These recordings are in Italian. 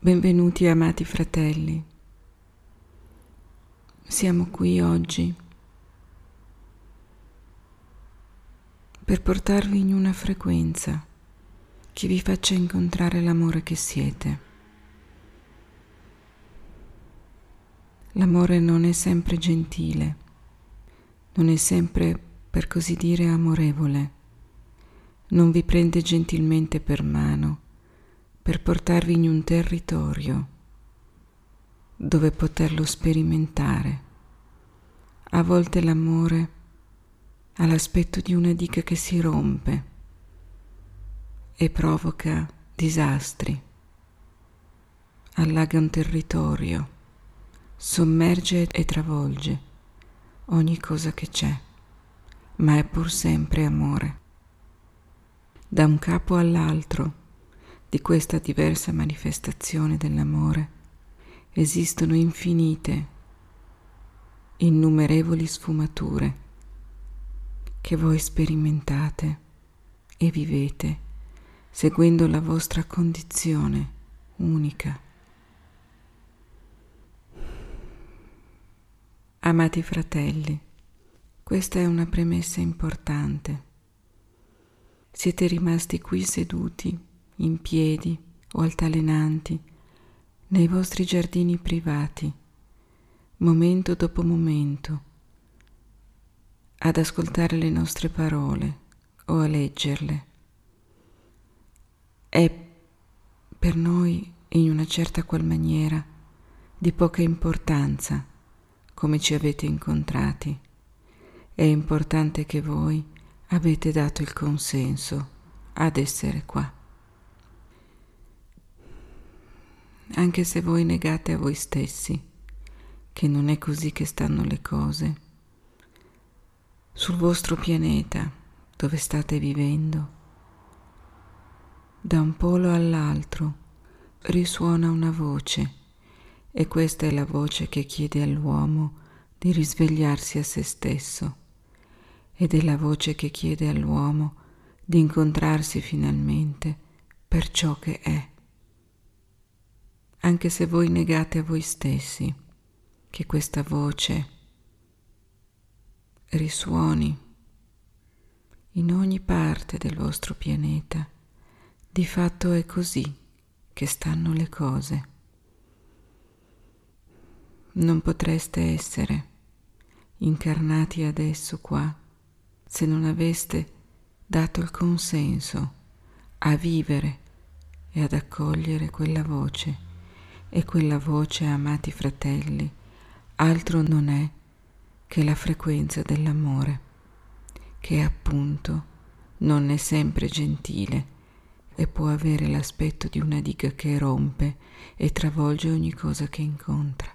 Benvenuti amati fratelli. Siamo qui oggi per portarvi in una frequenza che vi faccia incontrare l'amore che siete. L'amore non è sempre gentile, non è sempre, per così dire, amorevole, non vi prende gentilmente per mano per portarvi in un territorio dove poterlo sperimentare. A volte l'amore ha l'aspetto di una diga che si rompe e provoca disastri, allaga un territorio, sommerge e travolge ogni cosa che c'è, ma è pur sempre amore. Da un capo all'altro di questa diversa manifestazione dell'amore esistono innumerevoli sfumature che voi sperimentate e vivete seguendo la vostra condizione unica. Amati fratelli, questa è una premessa importante. Siete rimasti qui seduti, in piedi o altalenanti, nei vostri giardini privati, momento dopo momento, ad ascoltare le nostre parole o a leggerle. È per noi, in una certa qual maniera, di poca importanza come ci avete incontrati. È importante che voi avete dato il consenso ad essere qua. Anche se voi negate a voi stessi che non è così che stanno le cose, sul vostro pianeta dove state vivendo, da un polo all'altro risuona una voce, e questa è la voce che chiede all'uomo di risvegliarsi a se stesso, ed è la voce che chiede all'uomo di incontrarsi finalmente per ciò che è. Anche se voi negate a voi stessi che questa voce risuoni in ogni parte del vostro pianeta, di fatto è così che stanno le cose. Non potreste essere incarnati adesso qua se non aveste dato il consenso a vivere e ad accogliere quella voce. E quella voce, amati fratelli, altro non è che la frequenza dell'amore, che appunto non è sempre gentile e può avere l'aspetto di una diga che rompe e travolge ogni cosa che incontra.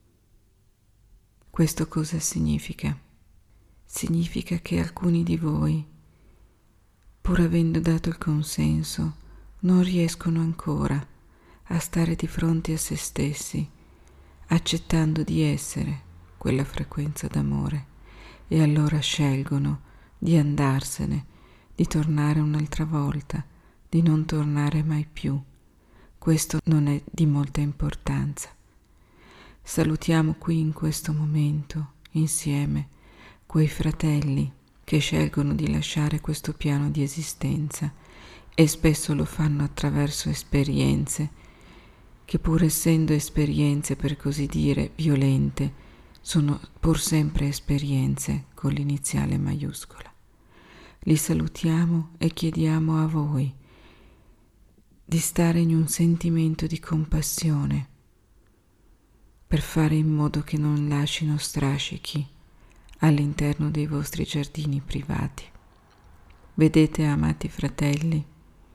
Questo cosa significa? Significa che alcuni di voi, pur avendo dato il consenso, non riescono ancora a stare di fronte a se stessi, accettando di essere quella frequenza d'amore, e allora scelgono di andarsene, di tornare un'altra volta, di non tornare mai più. Questo non è di molta importanza. Salutiamo qui in questo momento, insieme, quei fratelli che scelgono di lasciare questo piano di esistenza, e spesso lo fanno attraverso esperienze che, pur essendo esperienze per così dire violente, sono pur sempre esperienze con l'iniziale maiuscola. Li salutiamo e chiediamo a voi di stare in un sentimento di compassione per fare in modo che non lasciino strascichi all'interno dei vostri giardini privati. Vedete, amati fratelli,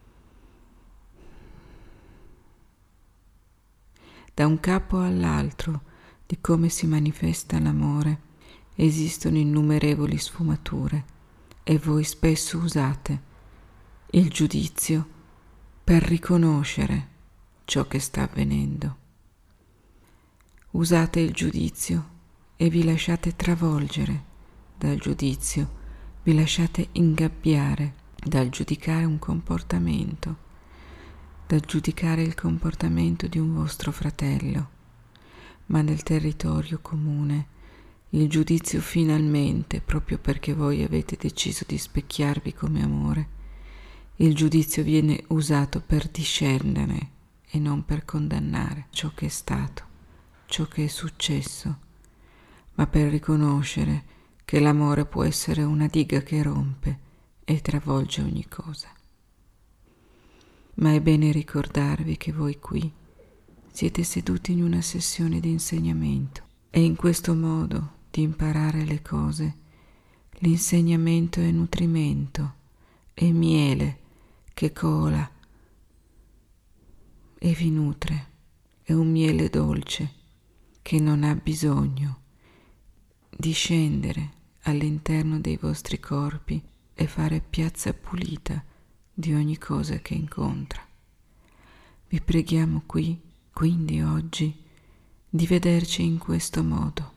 da un capo all'altro di come si manifesta l'amore esistono innumerevoli sfumature, e voi spesso usate il giudizio per riconoscere ciò che sta avvenendo. Usate il giudizio e vi lasciate travolgere dal giudizio, vi lasciate ingabbiare dal giudicare un comportamento. da giudicare il comportamento di un vostro fratello, ma nel territorio comune il giudizio finalmente, proprio perché voi avete deciso di specchiarvi come amore, il giudizio viene usato per discernere e non per condannare ciò che è stato, ciò che è successo, ma per riconoscere che l'amore può essere una diga che rompe e travolge ogni cosa. Ma è bene ricordarvi che voi qui siete seduti in una sessione di insegnamento e in questo modo di imparare le cose, l'insegnamento è nutrimento, è miele che cola e vi nutre, è un miele dolce che non ha bisogno di scendere all'interno dei vostri corpi e fare piazza pulita di ogni cosa che incontra. Vi preghiamo qui, quindi oggi, di vederci in questo modo.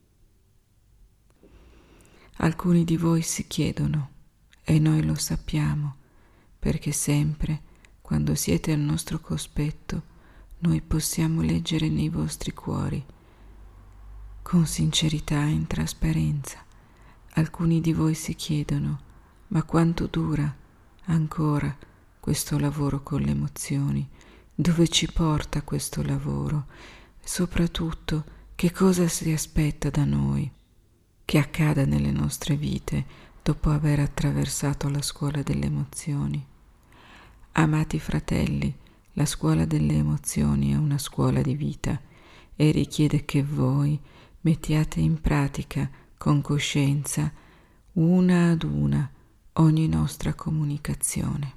Alcuni di voi si chiedono, e noi lo sappiamo, perché sempre, quando siete al nostro cospetto, noi possiamo leggere nei vostri cuori, con sincerità e in trasparenza. Alcuni di voi si chiedono, ma quanto dura ancora questo lavoro con le emozioni? Dove ci porta questo lavoro? Soprattutto, che cosa si aspetta da noi che accada nelle nostre vite dopo aver attraversato la scuola delle emozioni? Amati fratelli, la scuola delle emozioni è una scuola di vita e richiede che voi mettiate in pratica con coscienza, una ad una, ogni nostra comunicazione.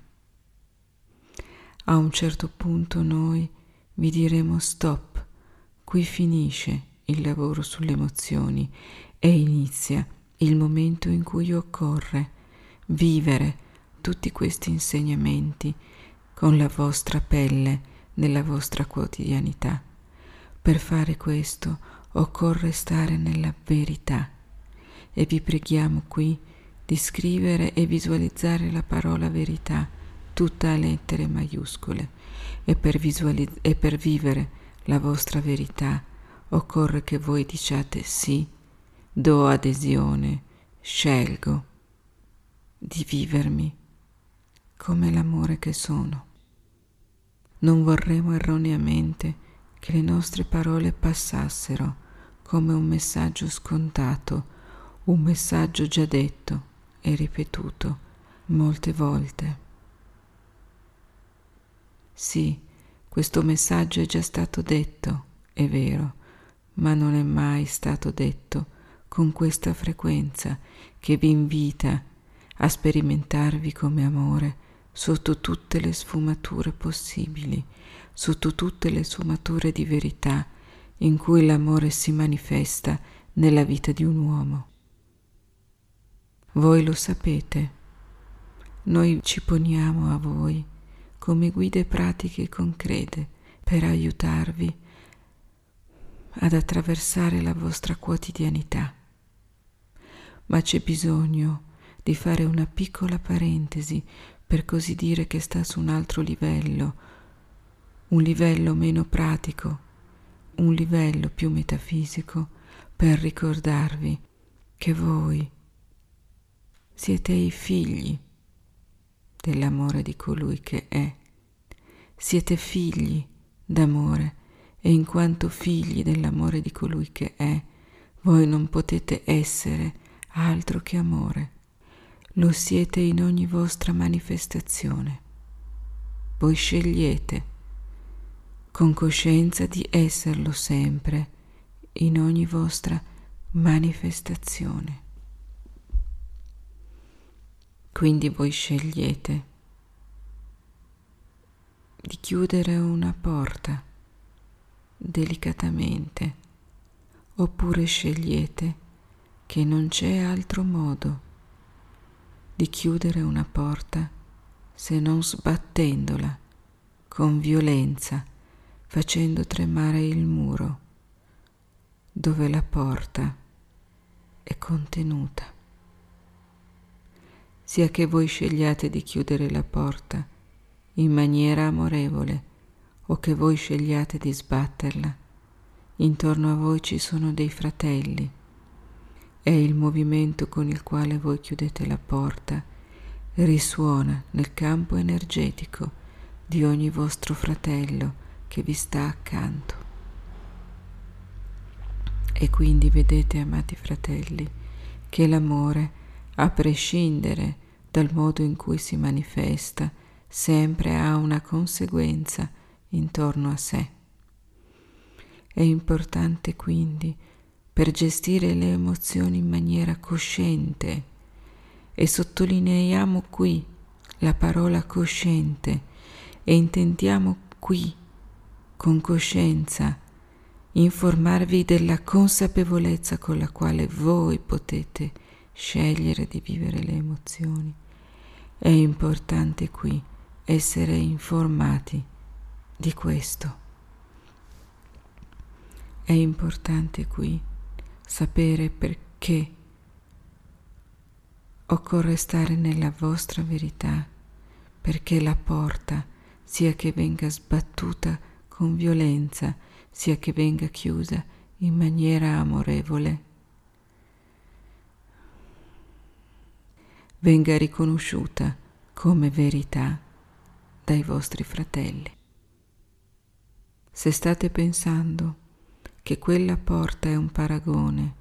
A un certo punto noi vi diremo stop, qui finisce il lavoro sulle emozioni e inizia il momento in cui occorre vivere tutti questi insegnamenti con la vostra pelle nella vostra quotidianità. Per fare questo occorre stare nella verità e vi preghiamo qui di scrivere e visualizzare la parola verità tutta a lettere maiuscole e per vivere la vostra verità occorre che voi diciate sì, do adesione, scelgo di vivermi come l'amore che sono. Non vorremmo erroneamente che le nostre parole passassero come un messaggio scontato, un messaggio già detto e ripetuto molte volte. Sì, questo messaggio è già stato detto, è vero, ma non è mai stato detto con questa frequenza che vi invita a sperimentarvi come amore sotto tutte le sfumature possibili, sotto tutte le sfumature di verità in cui l'amore si manifesta nella vita di un uomo. Voi lo sapete, noi ci poniamo a voi come guide pratiche e concrete per aiutarvi ad attraversare la vostra quotidianità. Ma c'è bisogno di fare una piccola parentesi, per così dire, che sta su un altro livello, un livello meno pratico, un livello più metafisico, per ricordarvi che voi siete i figli dell'amore di colui che è. Siete figli d'amore e in quanto figli dell'amore di colui che è, voi non potete essere altro che amore. Lo siete in ogni vostra manifestazione. Voi scegliete con coscienza di esserlo sempre in ogni vostra manifestazione. Quindi voi scegliete di chiudere una porta delicatamente, oppure scegliete che non c'è altro modo di chiudere una porta se non sbattendola con violenza, facendo tremare il muro dove la porta è contenuta. Sia che voi scegliate di chiudere la porta in maniera amorevole o che voi scegliate di sbatterla, intorno a voi ci sono dei fratelli e il movimento con il quale voi chiudete la porta risuona nel campo energetico di ogni vostro fratello che vi sta accanto. E quindi vedete, amati fratelli, che l'amore, a prescindere dal modo in cui si manifesta, sempre ha una conseguenza intorno a sé. È importante quindi, per gestire le emozioni in maniera cosciente, e sottolineiamo qui la parola cosciente e intendiamo qui con coscienza informarvi della consapevolezza con la quale voi potete scegliere di vivere le emozioni. È importante qui essere informati di questo. È importante qui sapere perché occorre stare nella vostra verità, perché la porta, sia che venga sbattuta con violenza, sia che venga chiusa in maniera amorevole, venga riconosciuta come verità dai vostri fratelli. Se state pensando che quella porta è un paragone,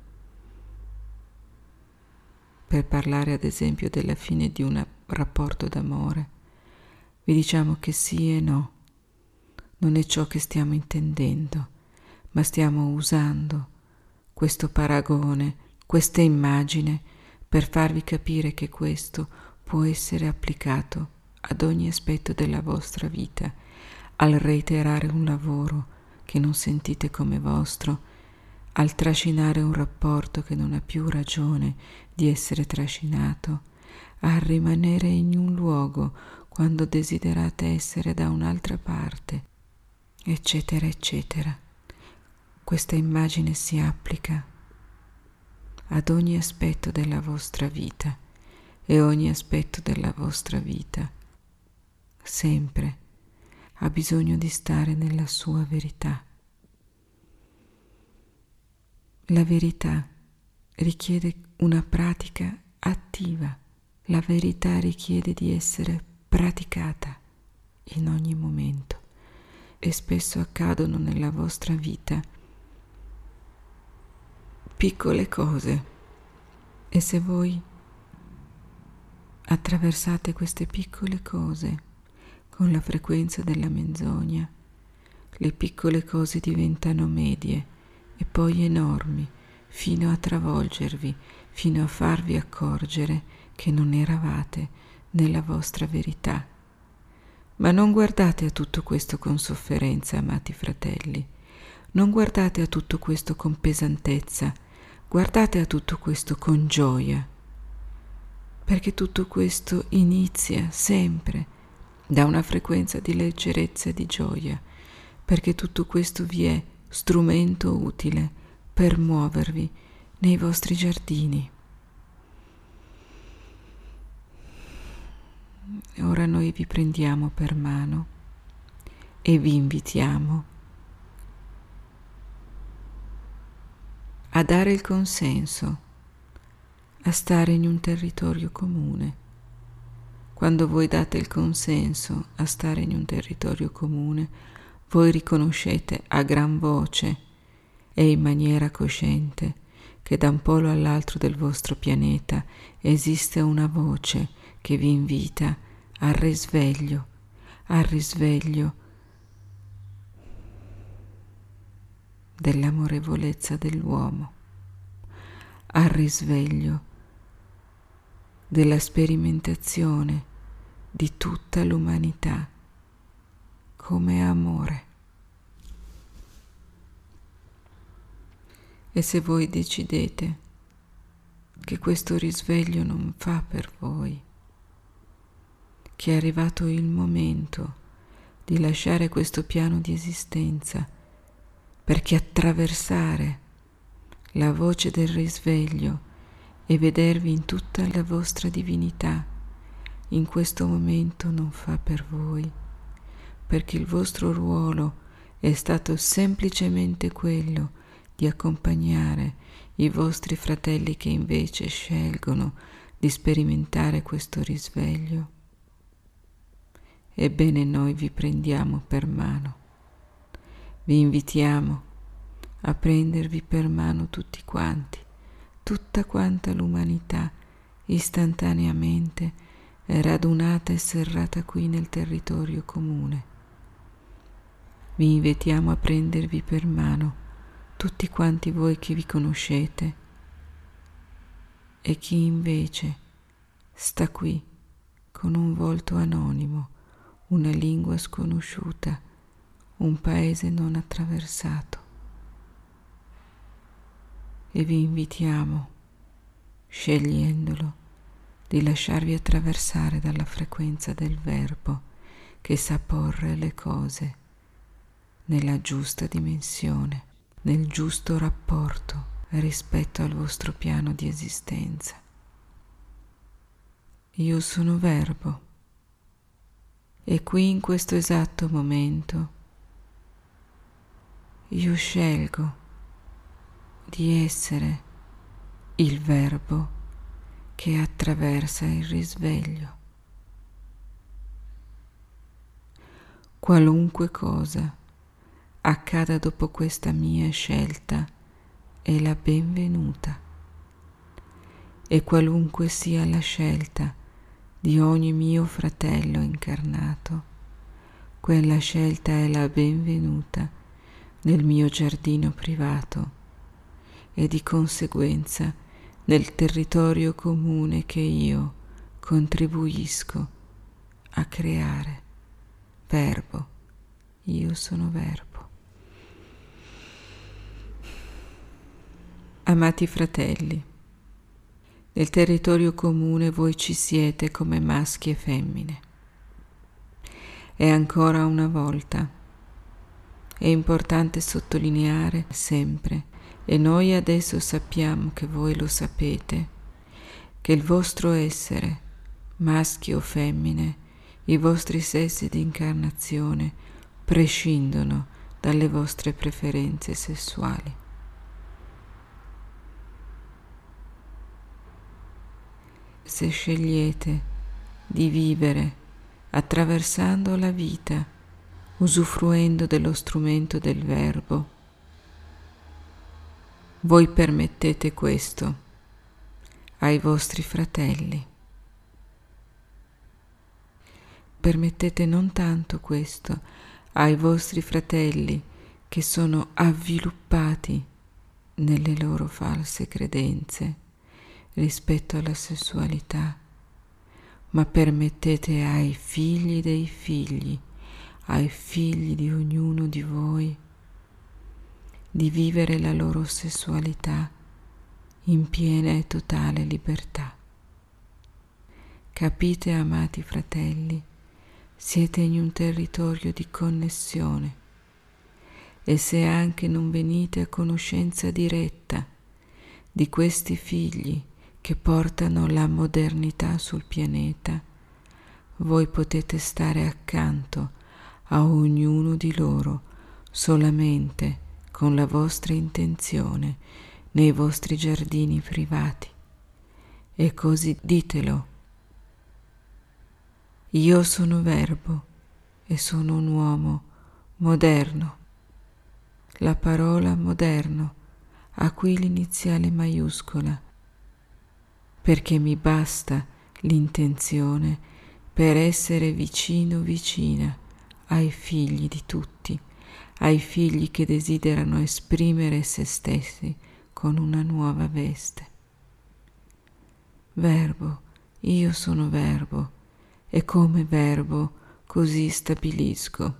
per parlare ad esempio della fine di un rapporto d'amore, vi diciamo che sì e no. Non è ciò che stiamo intendendo, ma stiamo usando questo paragone, questa immagine, per farvi capire che questo può essere applicato ad ogni aspetto della vostra vita, al reiterare un lavoro che non sentite come vostro, al trascinare un rapporto che non ha più ragione di essere trascinato, a rimanere in un luogo quando desiderate essere da un'altra parte, eccetera, eccetera. Questa immagine si applica ad ogni aspetto della vostra vita e ogni aspetto della vostra vita sempre ha bisogno di stare nella sua verità. La verità richiede una pratica attiva. La verità richiede di essere praticata in ogni momento e spesso accadono nella vostra vita piccole cose e se voi attraversate queste piccole cose con la frequenza della menzogna, le piccole cose diventano medie e poi enormi, fino a travolgervi, fino a farvi accorgere che non eravate nella vostra verità. Ma non guardate a tutto questo con sofferenza, amati fratelli. Non guardate a tutto questo con pesantezza. Guardate a tutto questo con gioia. Perché tutto questo inizia sempre da una frequenza di leggerezza e di gioia. Perché tutto questo vi è strumento utile per muovervi nei vostri giardini. Ora noi vi prendiamo per mano e vi invitiamo a dare il consenso a stare in un territorio comune. Quando voi date il consenso a stare in un territorio comune, voi riconoscete a gran voce e in maniera cosciente che da un polo all'altro del vostro pianeta esiste una voce che vi invita al risveglio dell'amorevolezza dell'uomo, al risveglio della sperimentazione di tutta l'umanità come amore. E se voi decidete che questo risveglio non fa per voi, che è arrivato il momento di lasciare questo piano di esistenza, perché attraversare la voce del risveglio e vedervi in tutta la vostra divinità in questo momento non fa per voi, perché il vostro ruolo è stato semplicemente quello di accompagnare i vostri fratelli che invece scelgono di sperimentare questo risveglio. Ebbene, noi vi prendiamo per mano, vi invitiamo a prendervi per mano tutti quanti, tutta quanta l'umanità istantaneamente è radunata e serrata qui nel territorio comune. Vi invitiamo a prendervi per mano tutti quanti voi che vi conoscete e chi invece sta qui con un volto anonimo, una lingua sconosciuta, un paese non attraversato. E vi invitiamo, scegliendolo, di lasciarvi attraversare dalla frequenza del Verbo che sa porre le cose nella giusta dimensione, nel giusto rapporto rispetto al vostro piano di esistenza. Io sono Verbo e qui in questo esatto momento io scelgo di essere il Verbo che attraversa il risveglio. Qualunque cosa accada dopo questa mia scelta è la benvenuta, e qualunque sia la scelta di ogni mio fratello incarnato, quella scelta è la benvenuta nel mio giardino privato e di conseguenza nel territorio comune che io contribuisco a creare. Verbo, io sono Verbo. Amati fratelli, nel territorio comune voi ci siete come maschi e femmine. E ancora una volta è importante sottolineare sempre, e noi adesso sappiamo che voi lo sapete, che il vostro essere, maschi o femmine, i vostri sessi di incarnazione prescindono dalle vostre preferenze sessuali. Se scegliete di vivere attraversando la vita, usufruendo dello strumento del Verbo, voi permettete questo ai vostri fratelli. Permettete non tanto questo ai vostri fratelli che sono avviluppati nelle loro false credenze rispetto alla sessualità, ma permettete ai figli dei figli, ai figli di ognuno di voi, di vivere la loro sessualità in piena e totale libertà. Capite, amati fratelli, siete in un territorio di connessione, e se anche non venite a conoscenza diretta di questi figli che portano la modernità sul pianeta, voi potete stare accanto a ognuno di loro solamente con la vostra intenzione nei vostri giardini privati. E così ditelo: io sono Verbo e sono un uomo moderno. La parola moderno ha qui l'iniziale maiuscola, perché mi basta l'intenzione per essere vicina ai figli di tutti, ai figli che desiderano esprimere se stessi con una nuova veste. Verbo, io sono Verbo, e come Verbo così stabilisco.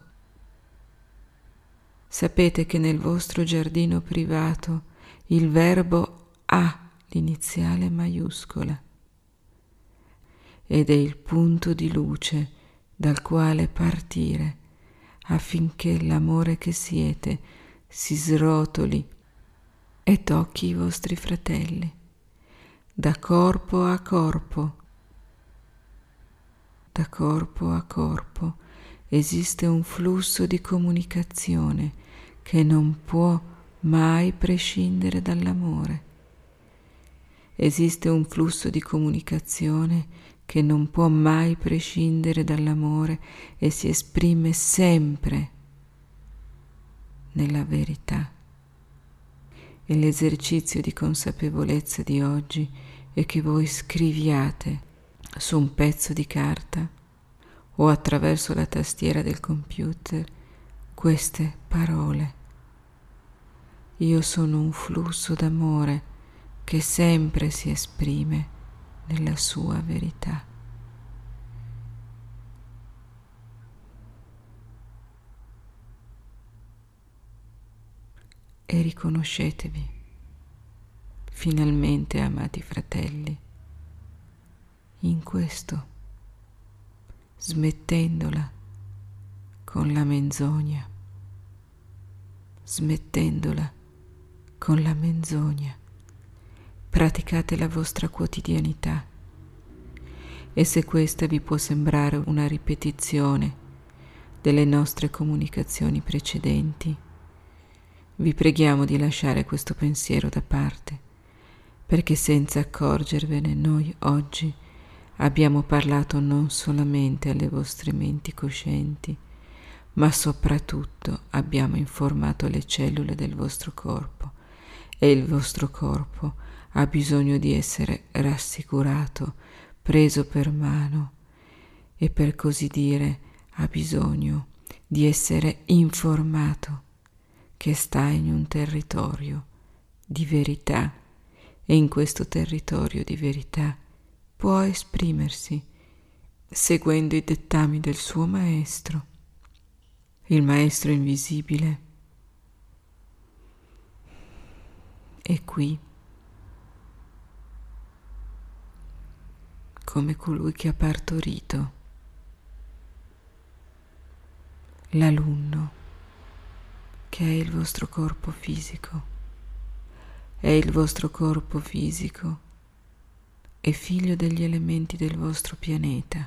Sapete che nel vostro giardino privato il Verbo ha l'iniziale maiuscola ed è il punto di luce dal quale partire affinché l'amore che siete si srotoli e tocchi i vostri fratelli da corpo a corpo esiste un flusso di comunicazione che non può mai prescindere dall'amore. Esiste un flusso di comunicazione che non può mai prescindere dall'amore e si esprime sempre nella verità. E l'esercizio di consapevolezza di oggi è che voi scriviate su un pezzo di carta o attraverso la tastiera del computer queste parole. Io sono un flusso d'amore che sempre si esprime nella sua verità. E riconoscetevi, finalmente, amati fratelli, in questo, smettendola con la menzogna, smettendola con la menzogna. Praticate la vostra quotidianità e se questa vi può sembrare una ripetizione delle nostre comunicazioni precedenti, vi preghiamo di lasciare questo pensiero da parte, perché senza accorgervene noi oggi abbiamo parlato non solamente alle vostre menti coscienti, ma soprattutto abbiamo informato le cellule del vostro corpo e il vostro corpo ha bisogno di essere rassicurato, preso per mano e per così dire ha bisogno di essere informato che sta in un territorio di verità e in questo territorio di verità può esprimersi seguendo i dettami del suo maestro, il maestro invisibile. E qui, come colui che ha partorito l'alunno, che è il vostro corpo fisico, è il vostro corpo fisico, è figlio degli elementi del vostro pianeta.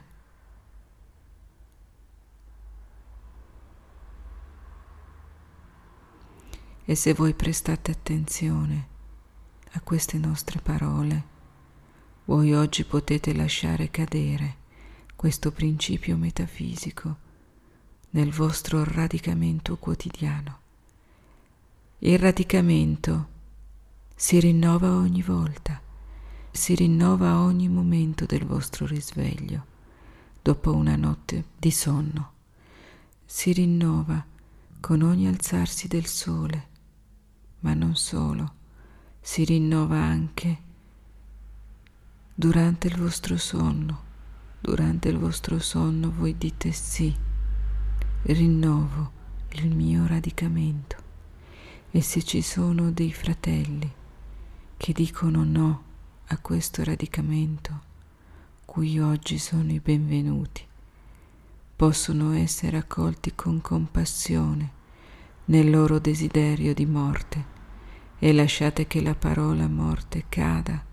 E se voi prestate attenzione a queste nostre parole, voi oggi potete lasciare cadere questo principio metafisico nel vostro radicamento quotidiano. Il radicamento si rinnova ogni volta, si rinnova a ogni momento del vostro risveglio, dopo una notte di sonno, si rinnova con ogni alzarsi del sole, ma non solo, si rinnova anche durante il vostro sonno. Durante il vostro sonno voi dite sì, rinnovo il mio radicamento. E se ci sono dei fratelli che dicono no a questo radicamento, cui oggi sono i benvenuti, possono essere accolti con compassione nel loro desiderio di morte e lasciate che la parola morte cada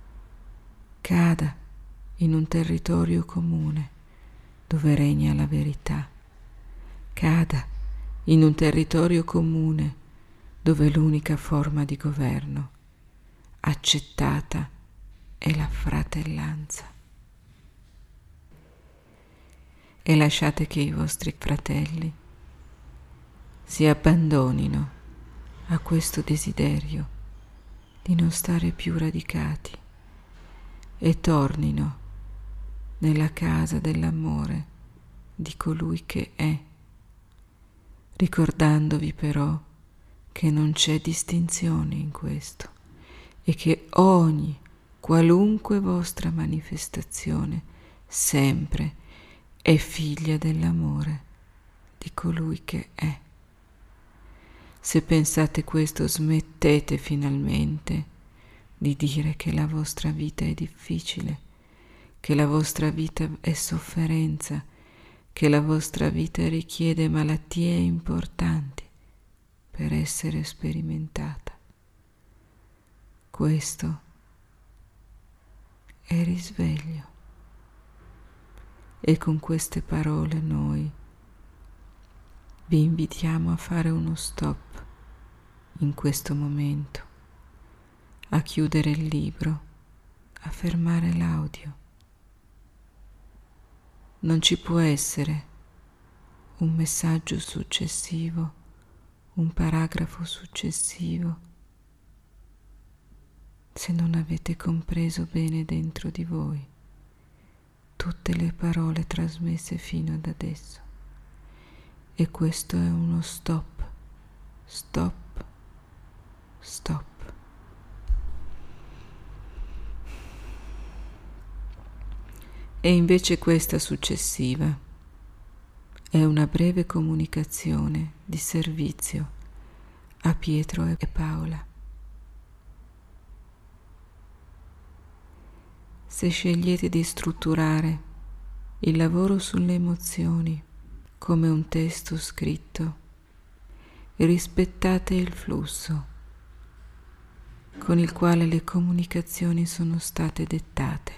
in un territorio comune dove regna la verità, cada in un territorio comune dove l'unica forma di governo accettata è la fratellanza. E lasciate che i vostri fratelli si abbandonino a questo desiderio di non stare più radicati e tornino nella casa dell'amore di colui che è, ricordandovi però che non c'è distinzione in questo e che qualunque vostra manifestazione sempre è figlia dell'amore di colui che è. Se pensate questo, smettete finalmente di dire che la vostra vita è difficile, che la vostra vita è sofferenza, che la vostra vita richiede malattie importanti per essere sperimentata. Questo è risveglio. E con queste parole noi vi invitiamo a fare uno stop in questo momento, a chiudere il libro, a fermare l'audio. Non ci può essere un messaggio successivo, un paragrafo successivo, se non avete compreso bene dentro di voi tutte le parole trasmesse fino ad adesso. E questo è uno stop, stop, stop. E invece questa successiva è una breve comunicazione di servizio a Pietro e Paola. Se scegliete di strutturare il lavoro sulle emozioni come un testo scritto, rispettate il flusso con il quale le comunicazioni sono state dettate.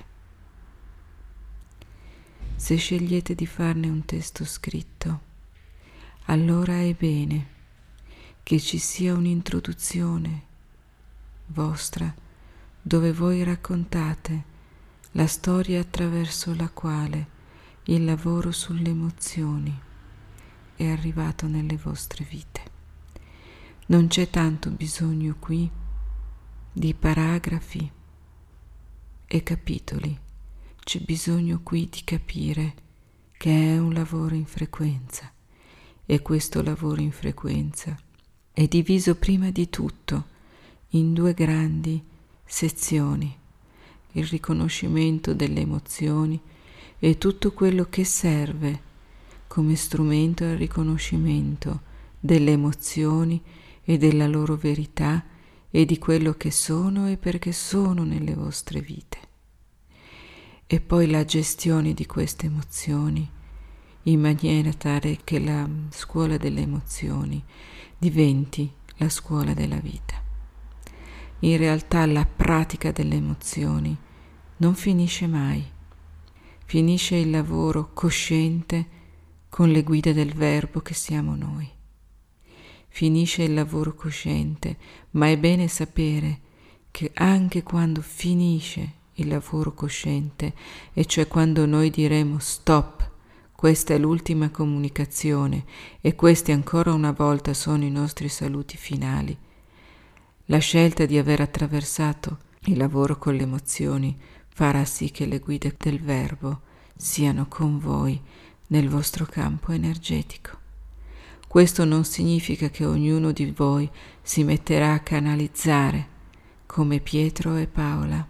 Se scegliete di farne un testo scritto, allora è bene che ci sia un'introduzione vostra dove voi raccontate la storia attraverso la quale il lavoro sulle emozioni è arrivato nelle vostre vite. Non c'è tanto bisogno qui di paragrafi e capitoli, c'è bisogno qui di capire che è un lavoro in frequenza e questo lavoro in frequenza è diviso prima di tutto in due grandi sezioni: il riconoscimento delle emozioni e tutto quello che serve come strumento al riconoscimento delle emozioni e della loro verità e di quello che sono e perché sono nelle vostre vite. E poi la gestione di queste emozioni in maniera tale che la scuola delle emozioni diventi la scuola della vita. In realtà la pratica delle emozioni non finisce mai. Finisce il lavoro cosciente con le guide del verbo che siamo noi. Finisce il lavoro cosciente, ma è bene sapere che anche quando finisce il lavoro cosciente, e cioè quando noi diremo stop, questa è l'ultima comunicazione e questi ancora una volta sono i nostri saluti finali, la scelta di aver attraversato il lavoro con le emozioni farà sì che le guide del verbo siano con voi nel vostro campo energetico. Questo non significa che ognuno di voi si metterà a canalizzare come Pietro e Paola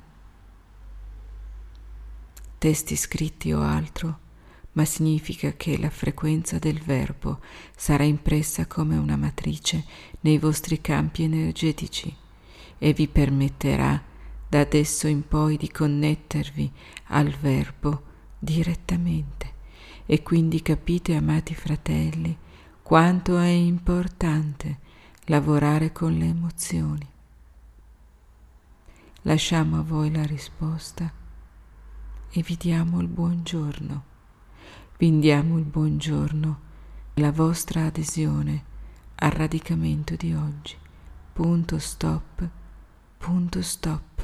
testi scritti o altro, ma significa che la frequenza del verbo sarà impressa come una matrice nei vostri campi energetici e vi permetterà da adesso in poi di connettervi al verbo direttamente. E quindi capite, amati fratelli, quanto è importante lavorare con le emozioni. Lasciamo a voi la risposta e vi diamo il buongiorno. Vi diamo il buongiorno, la vostra adesione al radicamento di oggi. Punto stop, punto stop.